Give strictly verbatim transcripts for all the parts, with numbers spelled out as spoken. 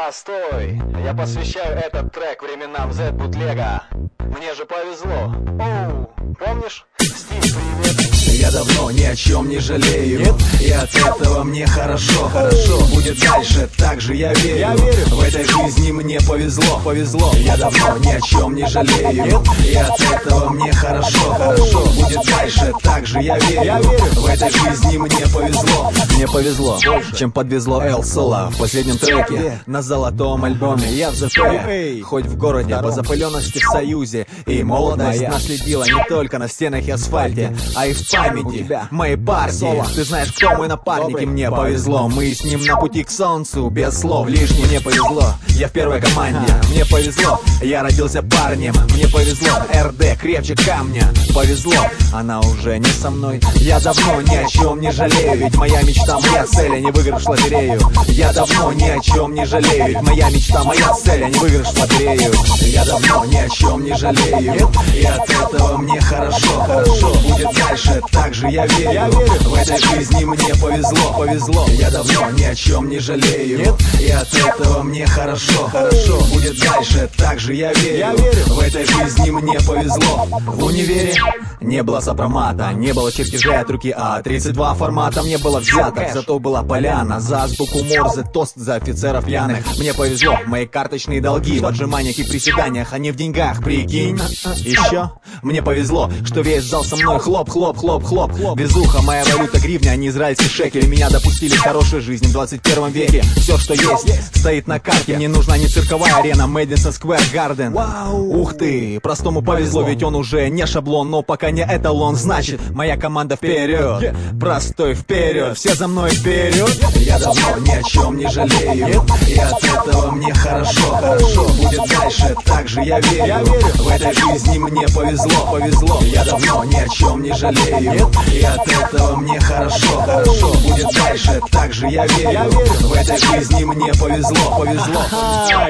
Простой, я посвящаю этот трек временам Z-бутлега. Мне же повезло. Оу, помнишь? Стив, привет. Я давно ни о чем не жалею. Нет? И от этого мне хорошо. Хорошо будет дальше, так же я верю. Я верю. В этой жизни мне повезло. Повезло. Я давно ни о чем не жалею. Нет? И от этого мне хорошо. Хорошо будет дальше, так же я верю. Я верю. В этой жизни мне повезло. Мне повезло, чем подвезло Эл Соло в последнем треке на золотом альбоме. Я в ЗП, хоть в городе, по запыленности в Союзе. И молодость наследила не только на стенах и асфальте, а и в памяти моей партии. Ты знаешь, кто мой напарник, и мне повезло. Мы с ним на пути к солнцу, без слов лишних. Мне повезло, я в первой команде. Мне повезло, я родился парнем. Мне повезло, эр дэ крепче камня. Повезло, она уже не со мной. Я давно ни о чем не жалею, ведь моя мечта, моя цель, а не выигрыш в лотерею. Я давно ни о чем не жалею, ведь моя мечта, моя цель, а не выигрыш в лотерею. Я давно ни о чем не жалею, и от этого мне хорошо. Хорошо будет дальше, так же я верю. Я верю. В этой жизни мне повезло. Повезло. Я давно ни о чем не жалею. Нет? И от этого мне хорошо. Хорошо будет дальше, так же я верю. Я верю. В этой жизни мне повезло. В универе не было сопромата, не было чертежей от руки А. тридцать два формата не было взяток, зато была поляна. За азбуку Морзе, тост за офицеров пьяных. Мне повезло, мои карточные долги в отжиманиях и приседаниях, а не в деньгах, прикинь. Еще мне повезло, что весь зал со мной хлоп, хлоп, хлоп, хлоп, хлоп. Безуха, моя валюта гривня, а не израильский шекель. Меня допустили к хорошей жизни в двадцать первом веке. Все, что есть, стоит на карте. Мне нужна не цирковая арена, Мэдисон Сквер Гарден. Ух ты, простому повезло, ведь он уже не шаблон, но пока не эталон. Значит, моя команда вперед, простой вперед, все за мной вперед. Я давно ни о чем не жалею, и от этого мне хорошо. Хорошо будет дальше, так же я верю. Я верю. В этой жизни мне повезло. Повезло. Я давно ни о чем не жалею, и от этого мне хорошо. Хорошо будет дальше, так же я верю. Я верю. В этой жизни мне повезло. Повезло. А,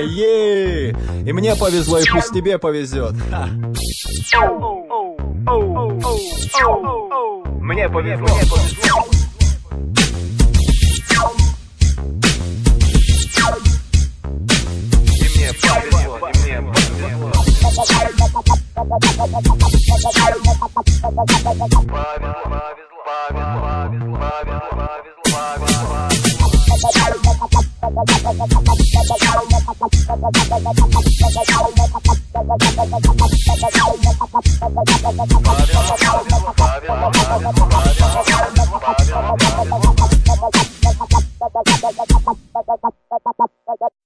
е. И мне повезло, и пусть тебе повезет. Мне повезло. Мне повезло. И мне повезло. И мне повезло. Повезло.